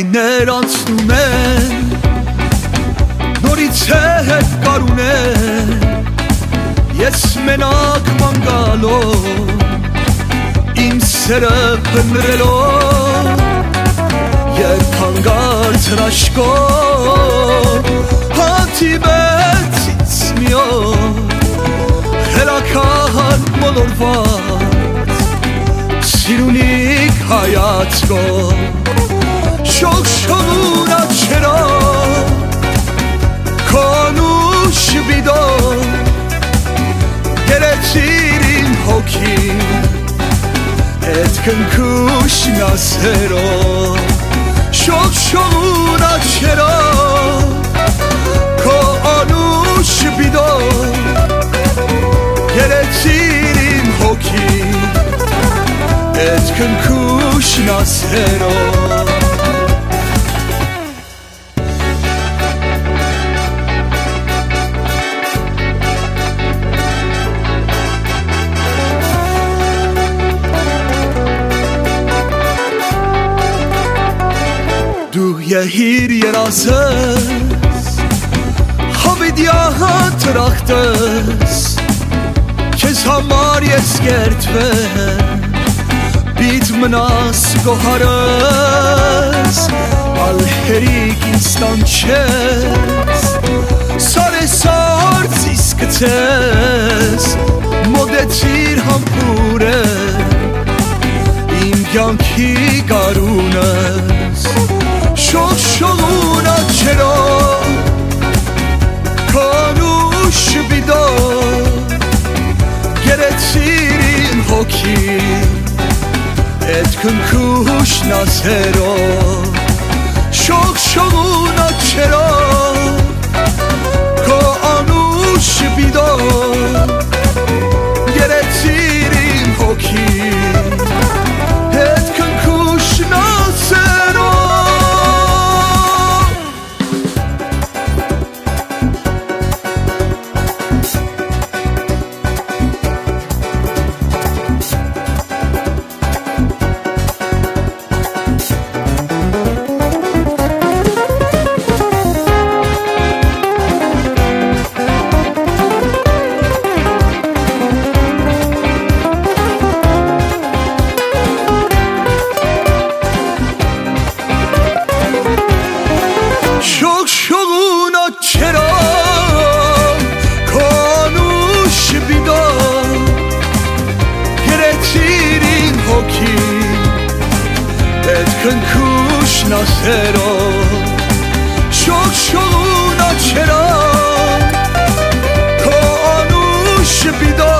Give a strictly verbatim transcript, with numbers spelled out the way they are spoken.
տարիներ անցնում են, նորից է հետ կարուն է, ես մենակ ման գալով, իմ սերը փնրելով, երբ հանգարց հրաշքով, հանդիպեց մի օր, խելաքան մոլորված, սիրունիկ հայացքով, շողշողուն աչքերով, քոնուշ բիդով, գերեցիր իմ հոգին, էդ կնքուշ նասերով, շողշողուն աչքերով, քոնուշ բիդով, գերեցիր իմ հոգին, էդ կնքուշ նասերով, դու եհիր երազես, հավիդյան տրախտես, քեզ համար ես կերտվեմ, բիդ մնաս գոհարս, ալհերիկ ինստան չես, սարեսարց իսկցես, մոդեցիր համպուր է, իմ կյանքի գարունս, շողշողուն աչքերով, քոնուշ բիդով, գերեցիր իմ հոգին, էդ կնքուշ նասերով, շողշողուն աչքերով, քոնուշ բիդով, գերեցիր իմ հոգին, էդ կնքուշ նասերով, շողշողուն աչքերով, քոնուշ բիդով, գերեցիր իմ հոգին, էդ կնքուշ նասերով, շողշողուն աչքերով, քոնուշ բիդով,